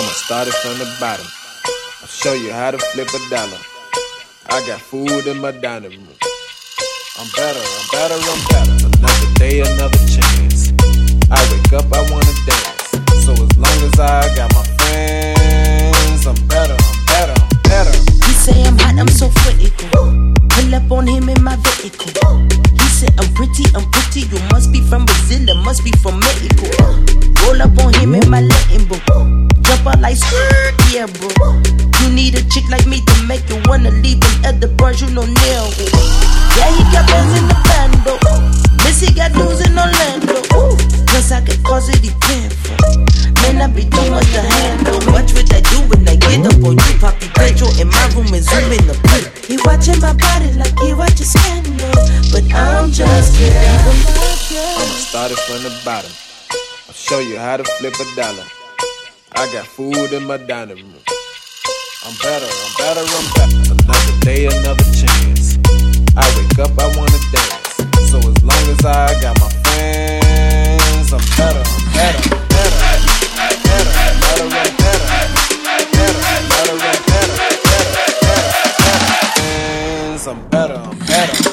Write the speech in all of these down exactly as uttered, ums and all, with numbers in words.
I'ma start it from the bottom. I'll show you how to flip a dollar. I got food in my dining room. I'm better, I'm better, I'm better. Another day, another chance. I wake up, I wanna dance. So as long as I got my friends, I'm better, I'm better, I'm better. He say I'm hot, I'm so critical. Pull up on him in my vehicle. He said I'm pretty, I'm pretty. You must be from Brazil, it must be from Mexico. Roll up on him in my Latin book. Jump out like skirt, yeah, bro. You need a chick like me to make you wanna leave them other bars you know nail. Yeah, he got bands in the bando. Missy got news in Orlando. Plus I can cause it, he paying for. Man, I be too much to handle. Watch what I do when I get up on you. Poppy Pedro in my room and zoom in the pit. He watching my body like he watching Scandal. But I'm just kidding. I'ma start it from the bottom. I'll show you how to flip a dollar. I got food in my dining room. I'm better, I'm better, I'm better. Another day, another chance. I wake up, I wanna dance. So as long as I got my friends, I'm better, I'm better, I'm better, I'm better, I'm better, I'm better, I'm better, I'm better, I'm better, I'm better, I'm better.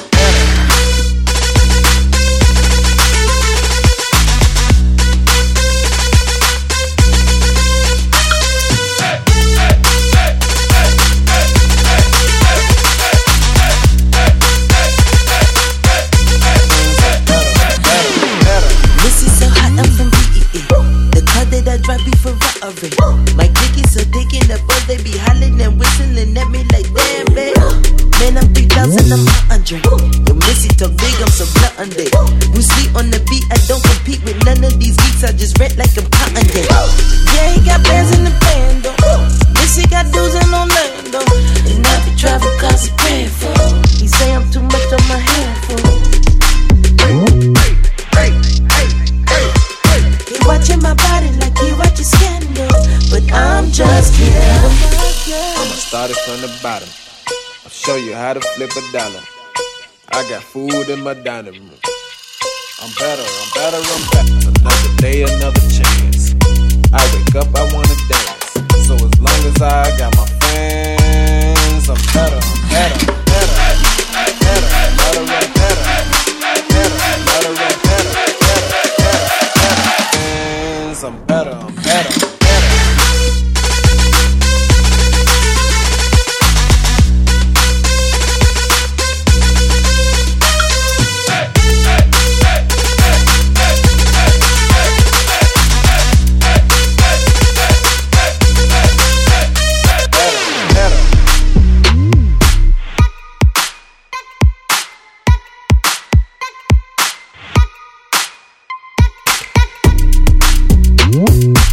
My dick is so thick in the buzz, they be hollering and whistling at me like damn, babe. Man, I'm three thousand, I'm one hundred. Yo, Missy talk big, I'm so blunt on day. Bruce Lee on the beat, I don't compete with none of these geeks, I just rent like I'm cotton day. Yeah, he got bands in the band, though. Missy got dudes in Orlando. And I be travel cause he paying for. He say I'm too much on my handful. He watching my body like he watching Scandal. But I'm just kidding. I'ma start it from the bottom. I'll show you how to flip a dollar. I got food in my dining room. I'm better, I'm better, I'm better. Another day, another chance. I wake up, I wanna dance. So as long as I got my friends, I'm better, I'm better, I'm better, I'm better, I'm better, I'm better, I'm better, I'm better, I'm better. I'm better, I'm better. Woo!